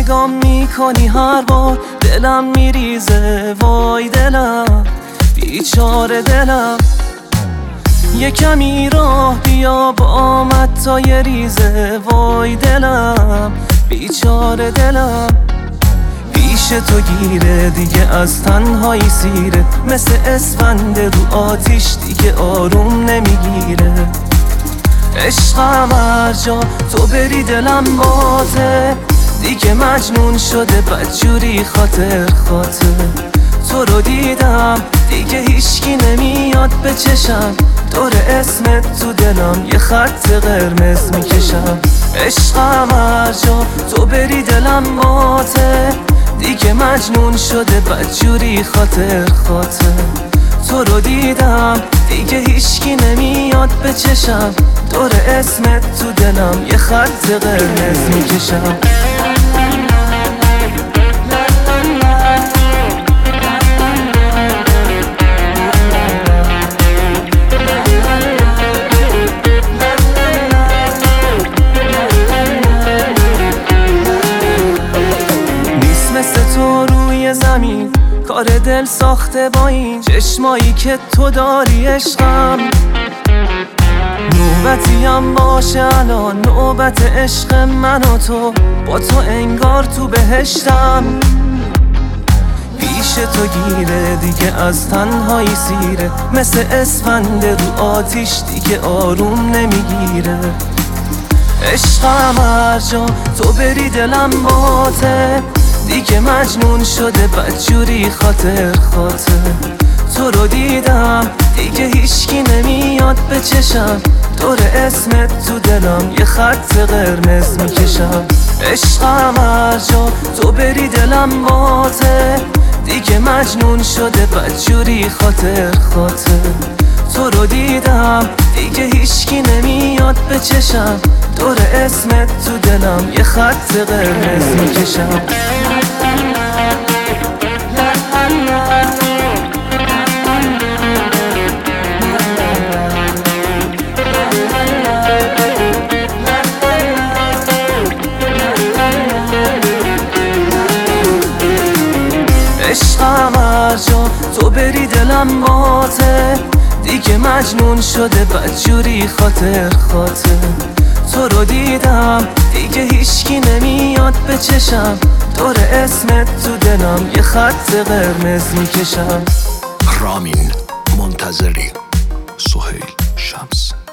نگام میکنی هر بار دلم میریزه، وای دلم بیچاره دلم. یه کمی راه بیا با آمد تا یه ریزه، وای دلم بیچاره دلم. پیش تو گیره دیگه از تنهایی سیره، مثل اسفند رو آتیش دیگه آروم نمیگیره. عشقم هر جا تو بری دلم بازه، دیگه مجنون شده بدجوری خاطر تو رو دیدم دیگه هیچکی نمیاد به چشم، دور اسمت تو دلم یه خط قرمز میکشم. عشقم هر جا تو بری دلم بازه، دیگه مجنون شده بدجوری خاطر تو رو دیدم دیگه هیچکی نمیاد به چشم، دور اسمت تو دلم یه خط قرمز میکشم. مثل تو روی زمین کار دل ساخته با این چشمایی که تو داری عشقم. نوبتی هم باشه الان نوبت عشق من و تو، با تو انگار تو بهشتم. پیش تو گیره دیگه از تنهایی سیره، مثل اسفند رو آتیش دیگه آروم نمیگیره. عشقم هر جا تو بری دلم باته، دیگه مجنون شده بدجوری خاطر تو رو دیدم دیگه هیچکی نمیاد به چشم، دور اسمت تو دلم یه خط قرمز میکشم. عشقم هر جا تو بری دلم باته، دیگه مجنون شده بدجوری خاطر تو رو دیدم دیگه هیچکی نمیاد به چشم، دور اسمت تو دلم یه خط قرمز میکشم. عشقم هر جا تو بری دلم باته، دیگه مجنون شده بدجوری خاطر تو رو دیدم دیگه هیچکی نمیاد به چشم، دور اسمت تو دلم یه خط قرمز میکشم. رامین منتظری، سهیل شمس.